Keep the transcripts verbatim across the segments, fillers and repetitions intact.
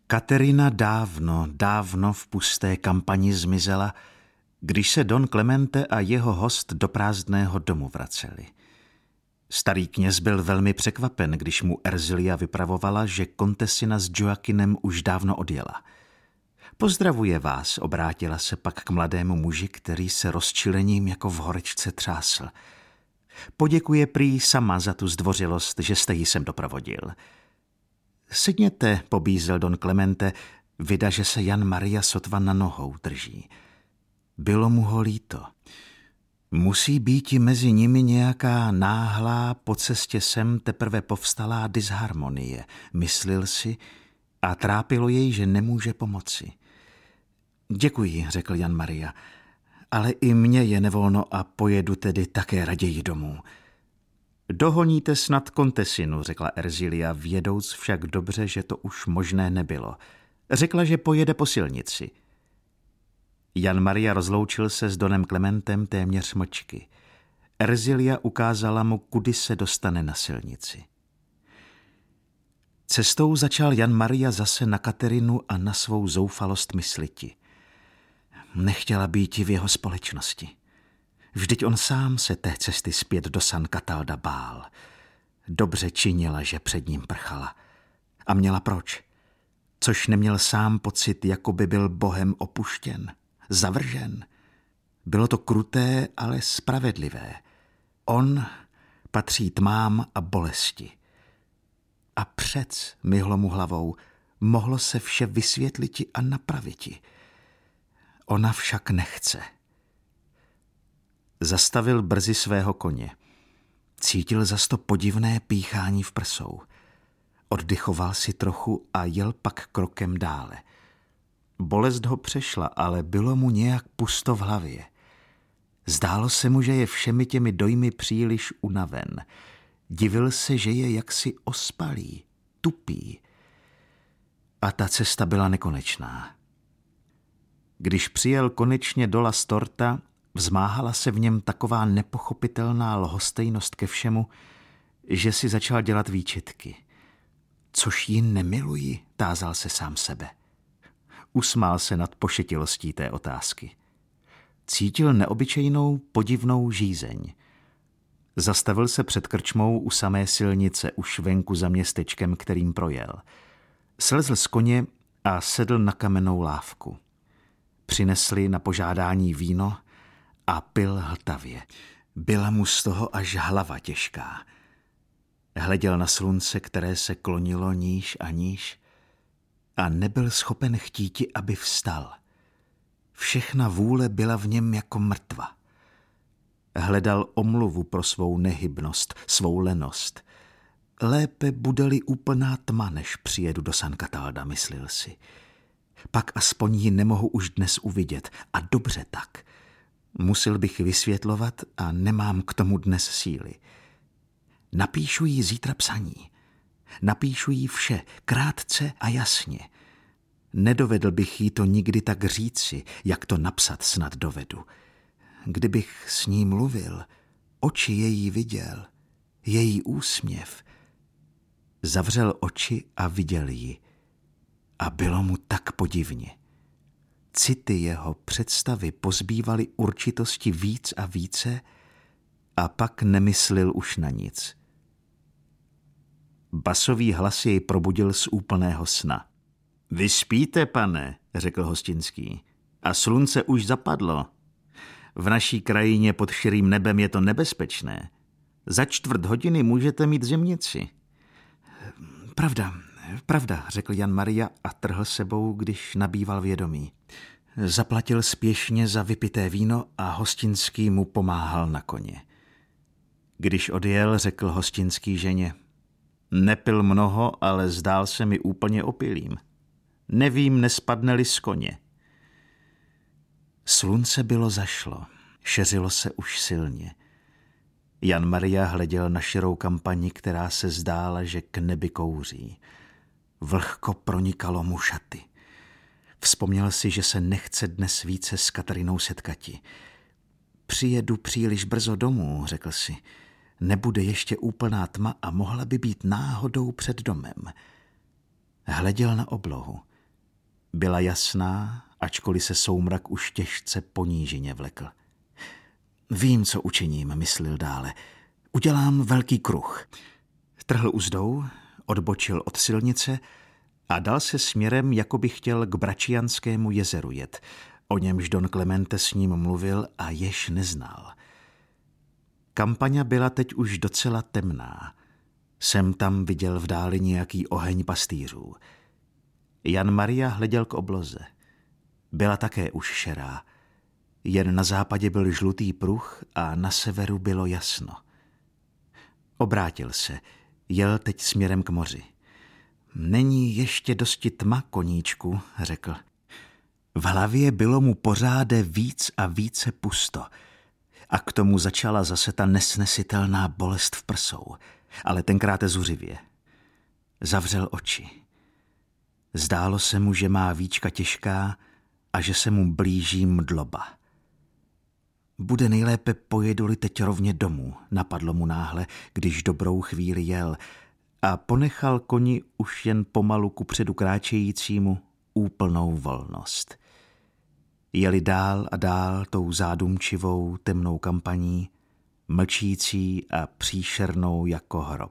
Katerina dávno, dávno v pusté kampani zmizela, když se Don Clemente a jeho host do prázdného domu vraceli. Starý kněz byl velmi překvapen, když mu Erzilia vypravovala, že kontesina s Joaquinem už dávno odjela. Pozdravuje vás, obrátila se pak k mladému muži, který se rozčilením jako v horečce třásl. Poděkuje prý sama za tu zdvořilost, že jste ji sem doprovodil. Sedněte, pobízel Don Clemente, vida, že se Jan Maria sotva na nohou drží. Bylo mu ho líto. Musí být i mezi nimi nějaká náhlá, po cestě sem teprve povstalá disharmonie, myslil si, a trápilo jej, že nemůže pomoci. Děkuji, řekl Jan Maria, ale i mně je nevolno a pojedu tedy také raději domů. Dohoníte snad kontesinu, řekla Erzilia, vědouc však dobře, že to už možné nebylo. Řekla, že pojede po silnici. Jan Maria rozloučil se s Donem Clementem téměř mlčky. Erzilia ukázala mu, kudy se dostane na silnici. Cestou začal Jan Maria zase na Katerinu a na svou zoufalost mysliti. Nechtěla být v jeho společnosti. Vždyť on sám se té cesty zpět do San Catalda bál. Dobře činila, že před ním prchala. A měla proč? Což neměl sám pocit, jako by byl Bohem opuštěn, zavržen. Bylo to kruté, ale spravedlivé. On patří tmám a bolesti. A přec, myhlo mu hlavou, mohlo se vše vysvětliti a napraviti. Ona však nechce. Zastavil brzy svého koně. Cítil zas to podivné píchání v prsou. Oddychoval si trochu a jel pak krokem dále. Bolest ho přešla, ale bylo mu nějak pusto v hlavě. Zdálo se mu, že je všemi těmi dojmy příliš unaven. Divil se, že je jaksi ospalý, tupý. A ta cesta byla nekonečná. Když přijel konečně do La Storta, vzmáhala se v něm taková nepochopitelná lhostejnost ke všemu, že si začal dělat výčitky. Což ji nemiluji, tázal se sám sebe. Usmál se nad pošetilostí té otázky. Cítil neobyčejnou, podivnou žízeň. Zastavil se před krčmou u samé silnice, už venku za městečkem, kterým projel. Slezl z koně a sedl na kamennou lávku. Přinesli na požádání víno a pil hltavě. Byla mu z toho až hlava těžká. Hleděl na slunce, které se klonilo níž a níž a nebyl schopen chtíti, aby vstal. Všechna vůle byla v něm jako mrtva. Hledal omluvu pro svou nehybnost, svou lenost. Lépe bude-li úplná tma, než přijedu do San Catalda, myslil si. Pak aspoň ji nemohu už dnes uvidět a dobře tak. Musel bych vysvětlovat a nemám k tomu dnes síly. Napíšu jí zítra psaní. Napíšu jí vše, krátce a jasně. Nedovedl bych jí to nikdy tak říci, jak to napsat snad dovedu. Kdybych s ní mluvil, oči její viděl, její úsměv. Zavřel oči a viděl ji. A bylo mu tak podivně. City jeho představy pozbývaly určitosti víc a více a pak nemyslel už na nic. Basový hlas jej probudil z úplného sna. Vy spíte, pane, řekl hostinský, a slunce už zapadlo. V naší krajině pod širým nebem je to nebezpečné. Za čtvrt hodiny můžete mít zimnici. Pravda, pravda, řekl Jan Maria a trhl sebou, když nabýval vědomí. Zaplatil spěšně za vypité víno a hostinský mu pomáhal na koně. Když odjel, řekl hostinský ženě. Nepil mnoho, ale zdál se mi úplně opilým. Nevím, nespadne-li z koně. Slunce bylo zašlo, šeřilo se už silně. Jan Maria hleděl na širou kampani, která se zdála, že k nebi kouří. Vlhko pronikalo mu šaty. Vzpomněl si, že se nechce dnes více s Katarinou setkati. Přijedu příliš brzo domů, řekl si. Nebude ještě úplná tma a mohla by být náhodou před domem. Hleděl na oblohu. Byla jasná, ačkoliv se soumrak už těžce poníženě vlekl. Vím, co učiním, myslil dále. Udělám velký kruh. Trhl uzdou, odbočil od silnice a dal se směrem, jako by chtěl k Bračianskému jezeru jet, o němž Don Clemente s ním mluvil a jež neznal. Kampaňa byla teď už docela temná. Sem tam viděl v dáli nějaký oheň pastýřů. Jan Maria hleděl k obloze. Byla také už šerá. Jen na západě byl žlutý pruh a na severu bylo jasno. Obrátil se, jel teď směrem k moři. Není ještě dosti tma, koníčku, řekl. V hlavě bylo mu pořáde víc a více pusto. A k tomu začala zase ta nesnesitelná bolest v prsou, ale tenkrát zuřivě. Zavřel oči. Zdálo se mu, že má víčka těžká a že se mu blíží mdloba. Bude nejlépe, pojedu-li teď rovně domů, napadlo mu náhle, když dobrou chvíli jel, a ponechal koni už jen pomalu kupředu kráčejícímu úplnou volnost. Jeli dál a dál tou zádumčivou temnou kampaní, mlčící a příšernou jako hrob.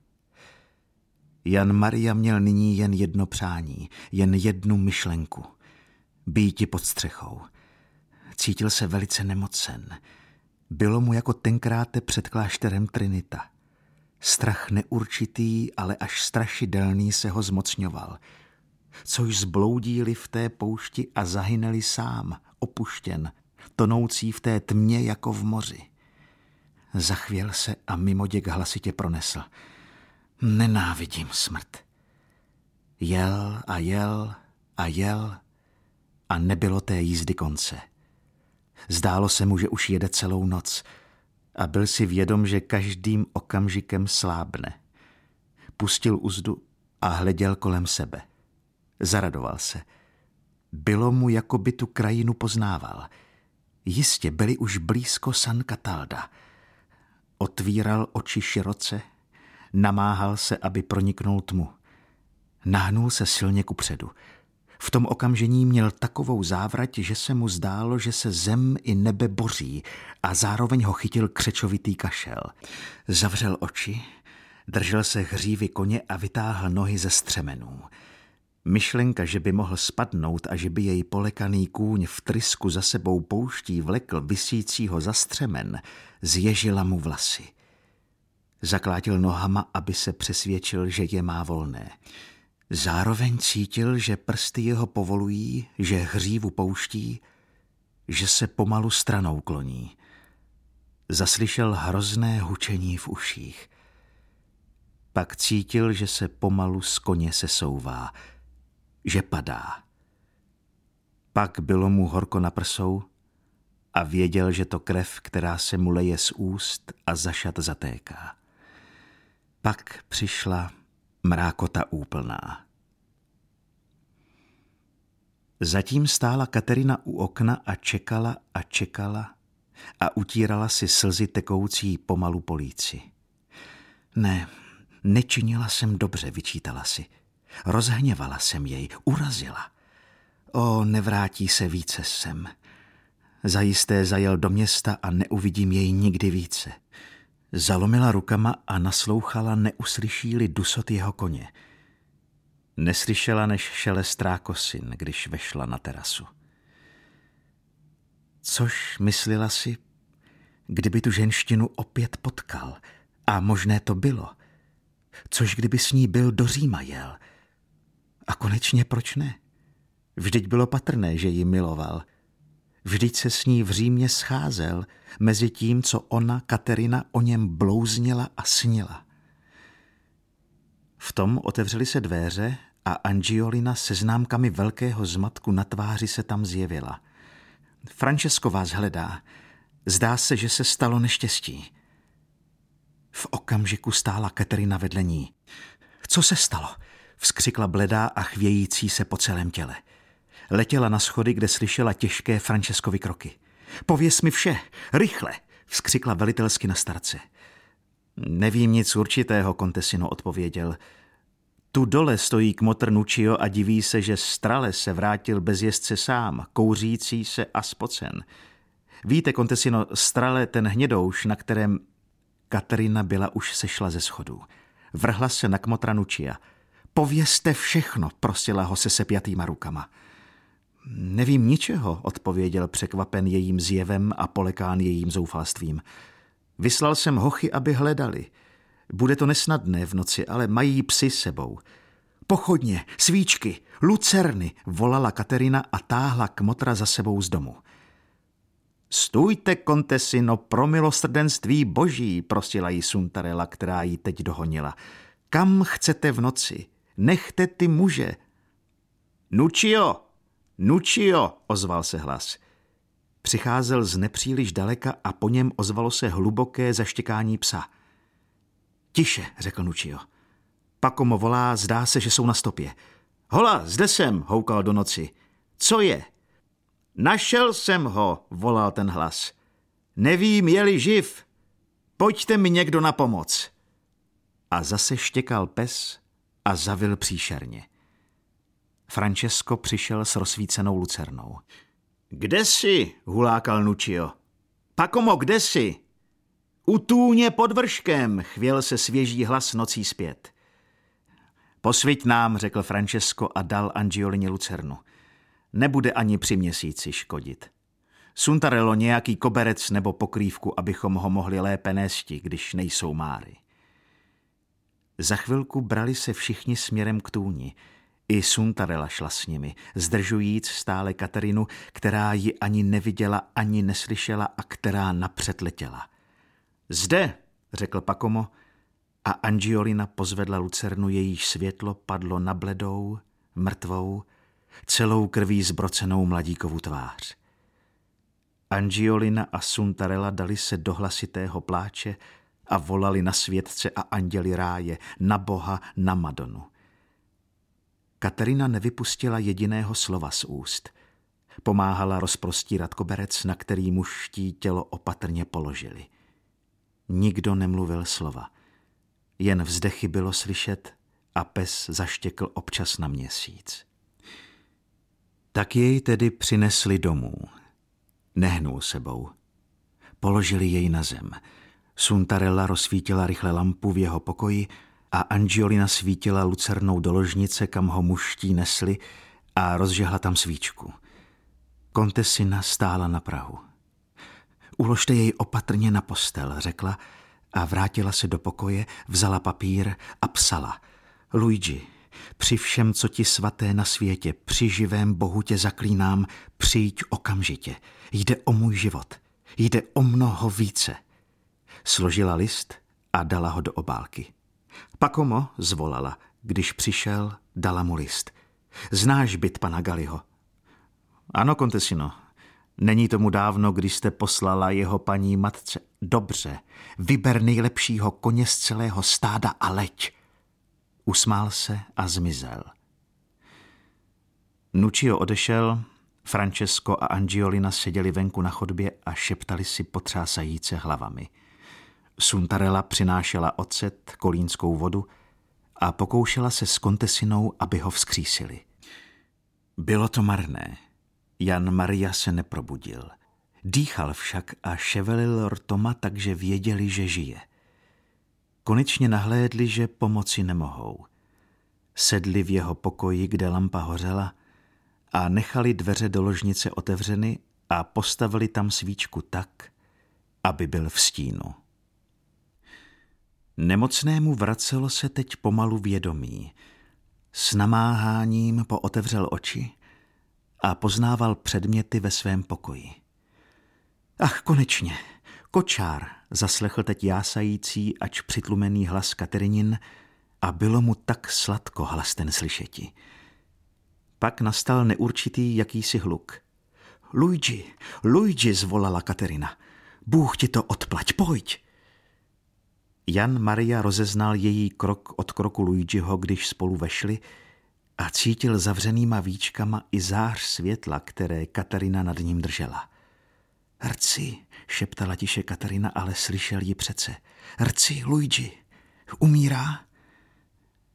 Jan Maria měl nyní jen jedno přání, jen jednu myšlenku. Býti pod střechou. Cítil se velice nemocen. Bylo mu jako tenkráte před klášterem Trinita. Strach neurčitý, ale až strašidelný se ho zmocňoval. Což zbloudíli v té poušti a zahyneli sám, opuštěn, tonoucí v té tmě jako v moři. Zachvěl se a mimoděk hlasitě pronesl. Nenávidím smrt. Jel a jel a jel a nebylo té jízdy konce. Zdálo se mu, že už jede celou noc a byl si vědom, že každým okamžikem slábne. Pustil uzdu a hleděl kolem sebe. Zaradoval se. Bylo mu, jako by tu krajinu poznával. Jistě byli už blízko San Catalda. Otvíral oči široce, namáhal se, aby proniknul tmu. Nahnul se silně kupředu. V tom okamžení měl takovou závrať, že se mu zdálo, že se zem i nebe boří a zároveň ho chytil křečovitý kašel. Zavřel oči, držel se hřívy koně a vytáhl nohy ze střemenů. Myšlenka, že by mohl spadnout a že by jej polekaný kůň v trysku za sebou pouští vlekl visícího za střemen, zježila mu vlasy. Zaklátil nohama, aby se přesvědčil, že je má volné. Zároveň cítil, že prsty jeho povolují, že hřívu pouští, že se pomalu stranou kloní. Zaslyšel hrozné hučení v uších. Pak cítil, že se pomalu z koně sesouvá, že padá. Pak bylo mu horko na prsou a věděl, že to krev, která se mu leje z úst a za šat zatéká. Pak přišla mrákota úplná. Zatím stála Katerina u okna a čekala a čekala a utírala si slzy tekoucí pomalu po líci. Ne, nečinila jsem dobře, vyčítala si. Rozhněvala jsem jej, urazila. O, nevrátí se více sem. Zajisté zajel do města a neuvidím jej nikdy více. Zalomila rukama a naslouchala, neuslyší-li dusot jeho koně. Neslyšela než šelest trákosin, když vešla na terasu. Což myslela si, kdyby tu ženštinu opět potkal, a možné to bylo, což kdyby s ní byl do Říma jel. A konečně proč ne? Vždyť bylo patrné, že ji miloval. Vždyť se s ní v Římě scházel mezi tím, co ona, Katerina, o něm blouzněla a snila. V tom otevřely se dveře a Angiolina se známkami velkého zmatku na tváři se tam zjevila. Francesco vás hledá. Zdá se, že se stalo neštěstí. V okamžiku stála Katerina vedle ní. Co se stalo? Vzkřikla bledá a chvějící se po celém těle. Letěla na schody, kde slyšela těžké Francescovy kroky. Pověz mi vše, rychle, vzkřikla velitelsky na starce. Nevím nic určitého, kontesino odpověděl. Tu dole stojí kmotr Nuccio a diví se, že Strale se vrátil bez jezdce sám, kouřící se a spocen. Víte, Contessino, Strale, ten hnědouš, na kterém... Katerina byla už sešla ze schodů. Vrhla se na kmotra Nuccia. Povězte všechno, prosila ho se sepjatýma rukama. Nevím ničeho, odpověděl překvapen jejím zjevem a polekán jejím zoufalstvím. Vyslal jsem hochy, aby hledali. Bude to nesnadné v noci, ale mají psy sebou. Pochodně, svíčky, lucerny, volala Katerina a táhla kmotra za sebou z domu. Stůjte, Contessino, pro milosrdenství boží, prosila jí Suntarella, která ji teď dohonila. Kam chcete v noci? Nechte ty muže. Nuccio, Nuccio, ozval se hlas. Přicházel z nepříliš daleka a po něm ozvalo se hluboké zaštěkání psa. Tiše, řekl Nuccio. Pakomo volá, zdá se, že jsou na stopě. Hola, zde jsem, houkal do noci. Co je? Našel jsem ho, volal ten hlas. Nevím, je-li živ. Pojďte mi někdo na pomoc. A zase štěkal pes a zavil příšerně. Francesco přišel s rozsvícenou lucernou. Kde jsi? Hulákal Nuccio. Pakomo, kde jsi? U tůně pod vrškem, chvěl se svěží hlas nocí zpět. Posviť nám, řekl Francesco a dal Angiolině lucernu. Nebude ani při měsíci škodit. Suntarello, nějaký koberec nebo pokrývku, abychom ho mohli lépe nésti, když nejsou máry. Za chvilku brali se všichni směrem k tůni. I Suntarella šla s nimi, zdržujíc stále Katerinu, která ji ani neviděla, ani neslyšela a která napřed letěla. Zde, řekl Pakomo, a Angiolina pozvedla lucernu, jejíž světlo padlo na bledou, mrtvou, celou krví zbrocenou mladíkovu tvář. Angiolina a Suntarella dali se do hlasitého pláče a volali na světce a anděli ráje, na Boha, na Madonu. Katerina nevypustila jediného slova z úst. Pomáhala rozprostírat koberec, na který mužští tělo opatrně položili. Nikdo nemluvil slova. Jen vzdechy bylo slyšet a pes zaštěkl občas na měsíc. Tak jej tedy přinesli domů. Nehnul sebou. Položili jej na zem. Suntarella rozsvítila rychle lampu v jeho pokoji a Angiolina svítila lucernou do ložnice, kam ho mužští nesli, a rozžehla tam svíčku. Contessina stála na prahu. Uložte jej opatrně na postel, řekla a vrátila se do pokoje, vzala papír a psala. Luigi, při všem, co ti svaté na světě, při živém Bohu tě zaklínám, přijď okamžitě. Jde o můj život. Jde o mnoho více. Složila list a dala ho do obálky. Pakomo, zvolala, když přišel, dala mu list. Znáš byt pana Galliho? Ano, Contessino. Není tomu dávno, když jste poslala jeho paní matce. Dobře, vyber nejlepšího koně z celého stáda a leď. Usmál se a zmizel. Nuccio odešel, Francesco a Angiolina seděli venku na chodbě a šeptali si potřásajíce hlavami. Suntarella přinášela ocet, kolínskou vodu a pokoušela se s Contessinou, aby ho vzkřísili. Bylo to marné. Jan Maria se neprobudil. Dýchal však a ševelil rtoma, takže věděli, že žije. Konečně nahlédli, že pomoci nemohou. Sedli v jeho pokoji, kde lampa hořela, a nechali dveře do ložnice otevřeny a postavili tam svíčku tak, aby byl v stínu. Nemocnému vracelo se teď pomalu vědomí. S namáháním pootevřel oči a poznával předměty ve svém pokoji. Ach, konečně, kočár, zaslechl teď jásající, ač přitlumený hlas Katerinin, a bylo mu tak sladko hlas ten slyšeti. Pak nastal neurčitý jakýsi hluk. Luigi, Luigi, zvolala Katerina. Bůh ti to odplať, pojď. Jan Maria rozeznal její krok od kroku Luigiho, když spolu vešli, a cítil zavřenýma víčkama i zář světla, které Katerina nad ním držela. Rci, šeptala tiše Katerina, ale slyšel ji přece. Rci, Luigi, umírá?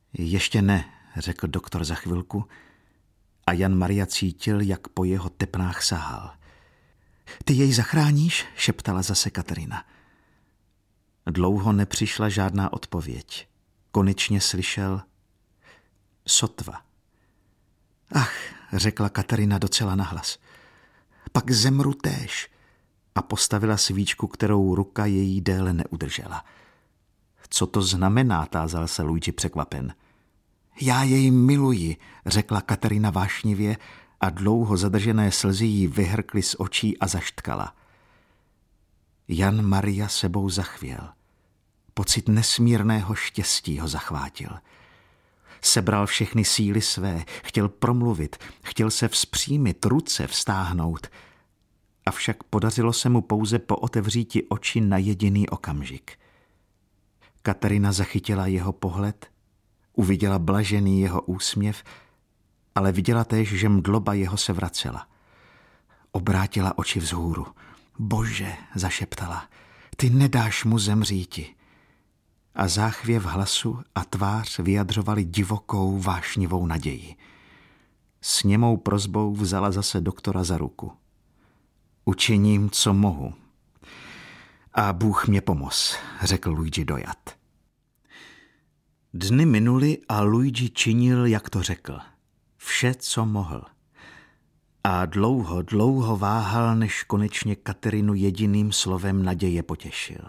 Ještě ne, řekl doktor za chvilku a Jan Maria cítil, jak po jeho tepnách sahal. Ty jej zachráníš? Šeptala zase Kateřina. Dlouho nepřišla žádná odpověď. Konečně slyšel sotva. Ach, řekla Kateřina docela nahlas. Pak zemru též. A postavila svíčku, kterou ruka její déle neudržela. Co to znamená, tázal se Luigi překvapen. Já jej miluji, řekla Kateřina vášnivě a dlouho zadržené slzy jí vyhrkly z očí a zaštkala. Jan Maria sebou zachvěl. Pocit nesmírného štěstí ho zachvátil. Sebral všechny síly své, chtěl promluvit, chtěl se vzpřímit, ruce vztáhnout. Avšak podařilo se mu pouze pootevříti oči na jediný okamžik. Kateřina zachytila jeho pohled, uviděla blažený jeho úsměv, ale viděla též, že mdloba jeho se vracela. Obrátila oči vzhůru. Bože, zašeptala, ty nedáš mu zemříti. A záchvěv hlasu a tvář vyjadřovali divokou, vášnivou naději. S němou prosbou vzala zase doktora za ruku. Učiním, co mohu. A Bůh mě pomoz, řekl Luigi dojat. Dny minuly a Luigi činil, jak to řekl. Vše, co mohl. A dlouho, dlouho váhal, než konečně Kateřinu jediným slovem naděje potěšil.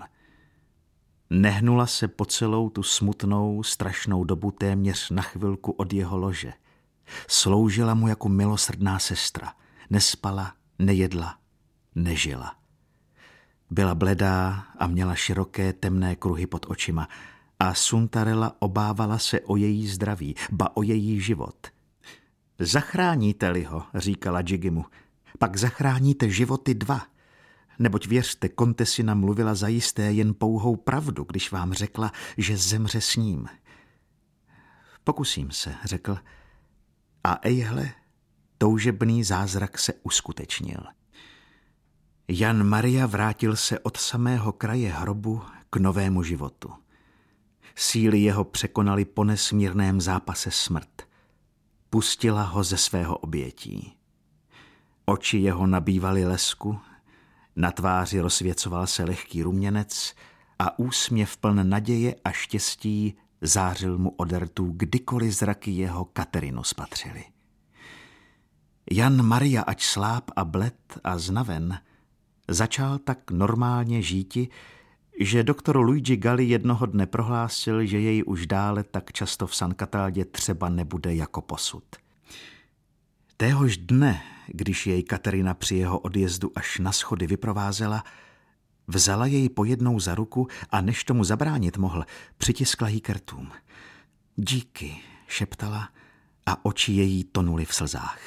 Nehnula se po celou tu smutnou, strašnou dobu téměř na chvilku od jeho lože. Sloužila mu jako milosrdná sestra. Nespala, nejedla, nežila. Byla bledá a měla široké temné kruhy pod očima a Suntarella obávala se o její zdraví, ba o její život. Zachráníte-li ho, říkala Gigimu, pak zachráníte životy dva. Neboť věřte, kontesina mluvila zajisté jen pouhou pravdu, když vám řekla, že zemře s ním. Pokusím se, řekl. A ejhle, toužebný zázrak se uskutečnil. Jan Maria vrátil se od samého kraje hrobu k novému životu. Síly jeho překonaly po nesmírném zápase smrt. Pustila ho ze svého obětí. Oči jeho nabývaly lesku, na tváři rozsvěcoval se lehký ruměnec a úsměv pln naděje a štěstí zářil mu ode rtů, kdykoliv zraky jeho Kateřinu spatřili. Jan Maria, ač sláb a bled a znaven, začal tak normálně žíti, že doktor Luigi Galli jednoho dne prohlásil, že jej už dále tak často v San Cataldě třeba nebude jako posud. Téhož dne, když jej Kateřina při jeho odjezdu až na schody vyprovázela, vzala jej pojednou za ruku a než tomu zabránit mohl, přitiskla jí k rtům. Díky, šeptala a oči její tonuly v slzách.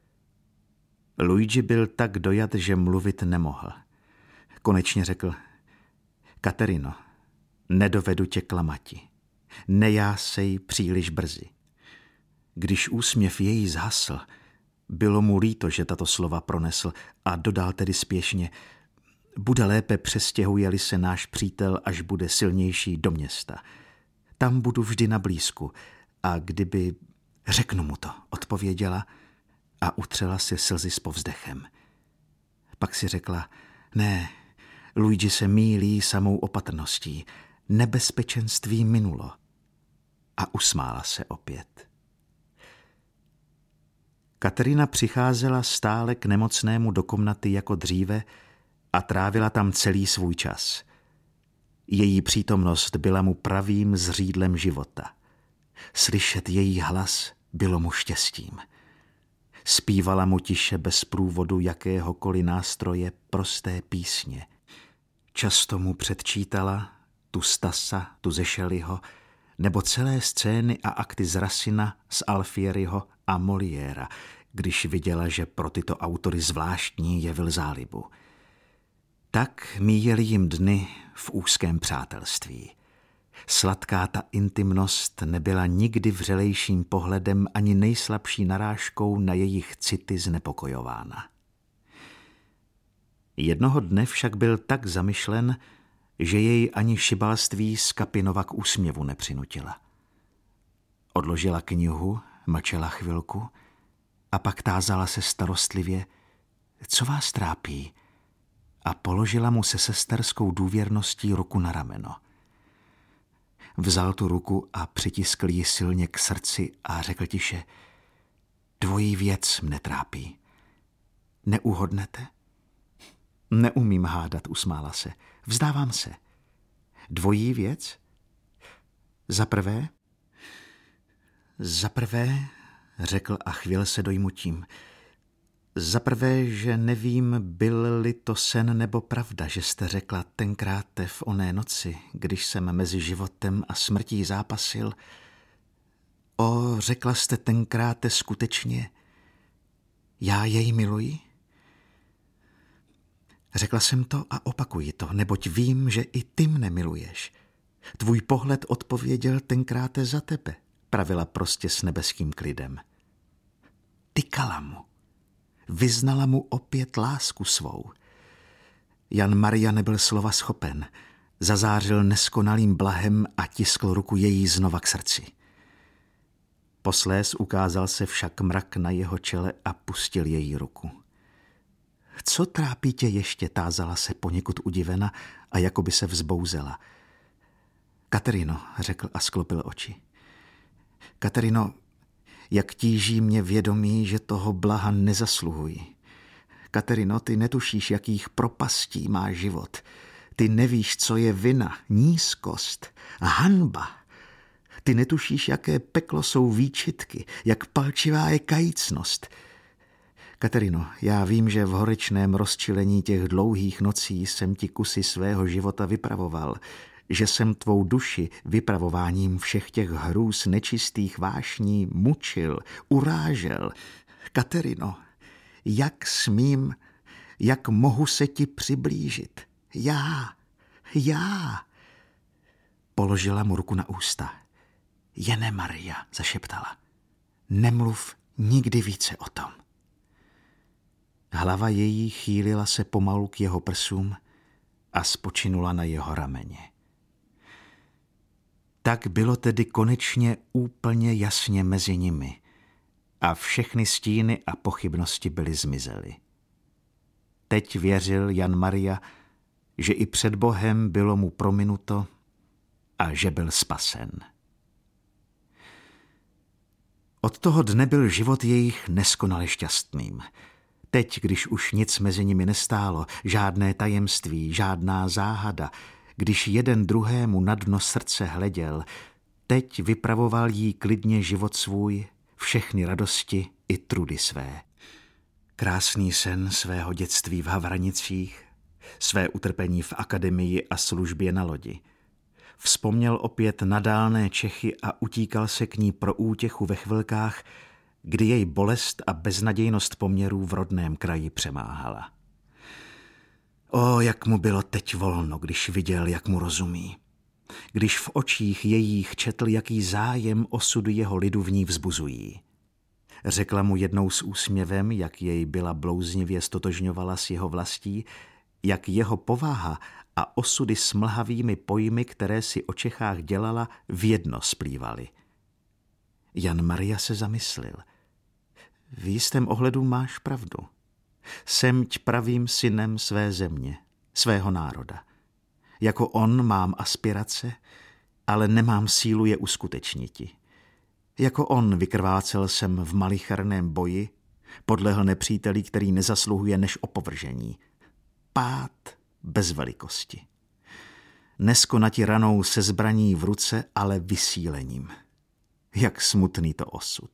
Luigi byl tak dojat, že mluvit nemohl. Konečně řekl, Kateřino, nedovedu tě klamati. Nejásej příliš brzy. Když úsměv její zhasl, bylo mu líto, že tato slova pronesl a dodal tedy spěšně, bude lépe přestěhuje-li se náš přítel, až bude silnější do města. Tam budu vždy na blízku a kdyby, řeknu mu to, odpověděla a utřela si slzy s povzdechem. Pak si řekla, ne, Luigi se mýlí samou opatrností, nebezpečenství minulo. A usmála se opět. Kateřina přicházela stále k nemocnému do komnaty jako dříve a trávila tam celý svůj čas. Její přítomnost byla mu pravým zřídlem života. Slyšet její hlas bylo mu štěstím. Zpívala mu tiše bez průvodu jakéhokoliv nástroje prosté písně. Často mu předčítala tu Stassa, tu ze Shelleyho, nebo celé scény a akty z Racina, z Alfieriho a Moliéra, když viděla, že pro tyto autory zvláštní jevil zálibu. Tak míjeli jim dny v úzkém přátelství. Sladká ta intimnost nebyla nikdy vřelejším pohledem ani nejslabší narážkou na jejich city znepokojována. Jednoho dne však byl tak zamyšlen, že jej ani šibalství z Kapinova k úsměvu nepřinutila. Odložila knihu, mlčela chvilku a pak tázala se starostlivě, co vás trápí, a položila mu se sesterskou důvěrností ruku na rameno. Vzal tu ruku a přitiskl ji silně k srdci a řekl tiše, dvojí věc mne trápí. Neuhodnete? Neumím hádat, usmála se. Vzdávám se. Dvojí věc? Za prvé? Za prvé, řekl a chvěl se dojmutím. Za prvé, že nevím, byl-li to sen nebo pravda, že jste řekla tenkrát v oné noci, když jsem mezi životem a smrtí zápasil. O, řekla jste tenkrát skutečně, já jej miluji? Řekla jsem to a opakuji to, neboť vím, že i ty mne miluješ. Tvůj pohled odpověděl tenkrát za tebe, pravila prostě s nebeským klidem. Tykala mu. Vyznala mu opět lásku svou. Jan Maria nebyl slova schopen. Zazářil neskonalým blahem a tiskl ruku její znova k srdci. Posléz ukázal se však mrak na jeho čele a pustil její ruku. Co trápí tě ještě, tázala se poněkud udivena a jako by se vzbouzela. Katerino, řekl a sklopil oči. Katerino, jak tíží mě vědomí, že toho blaha nezasluhuji. Katerino, ty netušíš, jakých propastí má život. Ty nevíš, co je vina, nízkost, hanba. Ty netušíš, jaké peklo jsou výčitky, jak palčivá je kajícnost. Katerino, já vím, že v horečném rozčilení těch dlouhých nocí jsem ti kusy svého života vypravoval, že jsem tvou duši vypravováním všech těch hrůz nečistých vášní mučil, urážel. Katerino, jak smím, jak mohu se ti přiblížit? Já, já. Položila mu ruku na ústa. Jene Maria, zašeptala. Nemluv nikdy více o tom. Hlava její chýlila se pomalu k jeho prsům a spočinula na jeho rameně. Tak bylo tedy konečně úplně jasně mezi nimi a všechny stíny a pochybnosti byly zmizely. Teď věřil Jan Maria, že i před Bohem bylo mu prominuto a že byl spasen. Od toho dne byl život jejich neskonale šťastným. Teď, když už nic mezi nimi nestálo, žádné tajemství, žádná záhada, když jeden druhému na dno srdce hleděl, teď vypravoval jí klidně život svůj, všechny radosti i trudy své. Krásný sen svého dětství v Havranicích, své utrpení v akademii a službě na lodi. Vzpomněl opět na dálné Čechy a utíkal se k ní pro útěchu ve chvilkách, kdy jej bolest a beznadějnost poměrů v rodném kraji přemáhala. O, jak mu bylo teď volno, když viděl, jak mu rozumí. Když v očích jejích četl, jaký zájem osudu jeho lidu v ní vzbuzují. Řekla mu jednou s úsměvem, jak jej byla blouznivě stotožňovala s jeho vlastí, jak jeho povaha a osudy s mlhavými pojmy, které si o Čechách dělala, v jedno splývaly. Jan Maria se zamyslil. V jistém ohledu máš pravdu. Semť pravým synem své země, svého národa. Jako on mám aspirace, ale nemám sílu je uskutečniti. Jako on vykrvácel jsem v malicherném boji, podlehl nepříteli, který nezasluhuje než opovržení. Pád bez velikosti. Neskonati ranou se zbraní v ruce, ale vysílením. Jak smutný to osud.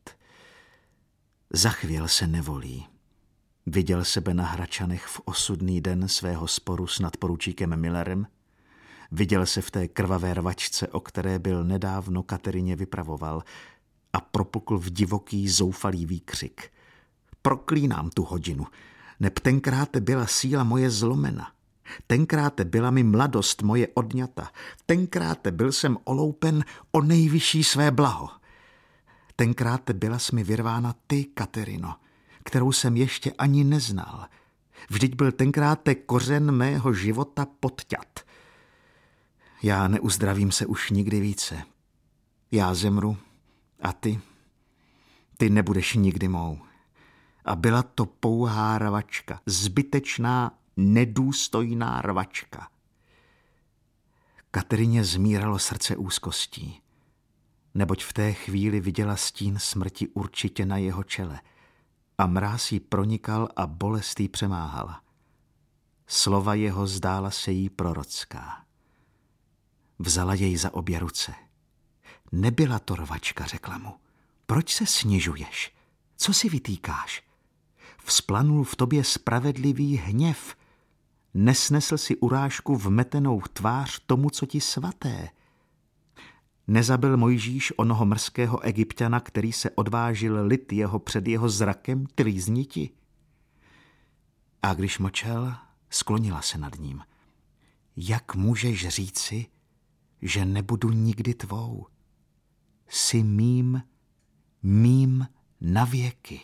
Zachvěl se nevolí. Viděl sebe na Hračanech v osudný den svého sporu s nadporučíkem Millerem. Viděl se v té krvavé rvačce, o které byl nedávno Katerině vypravoval, a propukl v divoký, zoufalý výkřik. Proklínám tu hodinu, neb tenkrát byla síla moje zlomena. Tenkrát byla mi mladost moje odňata. Tenkrát byl jsem oloupen o nejvyšší své blaho. Tenkrát byla jsi mi vyrvána ty, Katerino, kterou jsem ještě ani neznal. Vždyť byl tenkrát kořen mého života podťat. Já neuzdravím se už nikdy více. Já zemru A ty, ty nebudeš nikdy mou. A byla to pouhá rvačka, zbytečná, nedůstojná rvačka. Kateřině zmíralo srdce úzkostí, neboť v té chvíli viděla stín smrti určitě na jeho čele a mráz jí pronikal a bolest jí přemáhala. Slova jeho zdála se jí prorocká. Vzala jej za obě ruce. Nebyla to rvačka, řekla mu. Proč se snižuješ? Co si vytýkáš? Vzplanul v tobě spravedlivý hněv. Nesnesl si urážku vmetenou tvář tomu, co ti svaté. Nezabil Mojžíš onoho mrzkého Egypťana, který se odvážil lid jeho před jeho zrakem trýzniti? A když mlčel, sklonila se nad ním. Jak můžeš říci, že nebudu nikdy tvou? Jsi mým, mým navěky.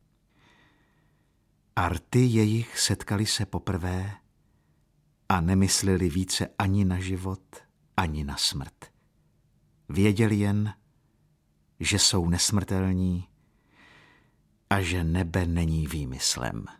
A rty jejich setkali se poprvé a nemysleli více ani na život, ani na smrt. Věděli jen, že jsou nesmrtelní a že nebe není výmyslem.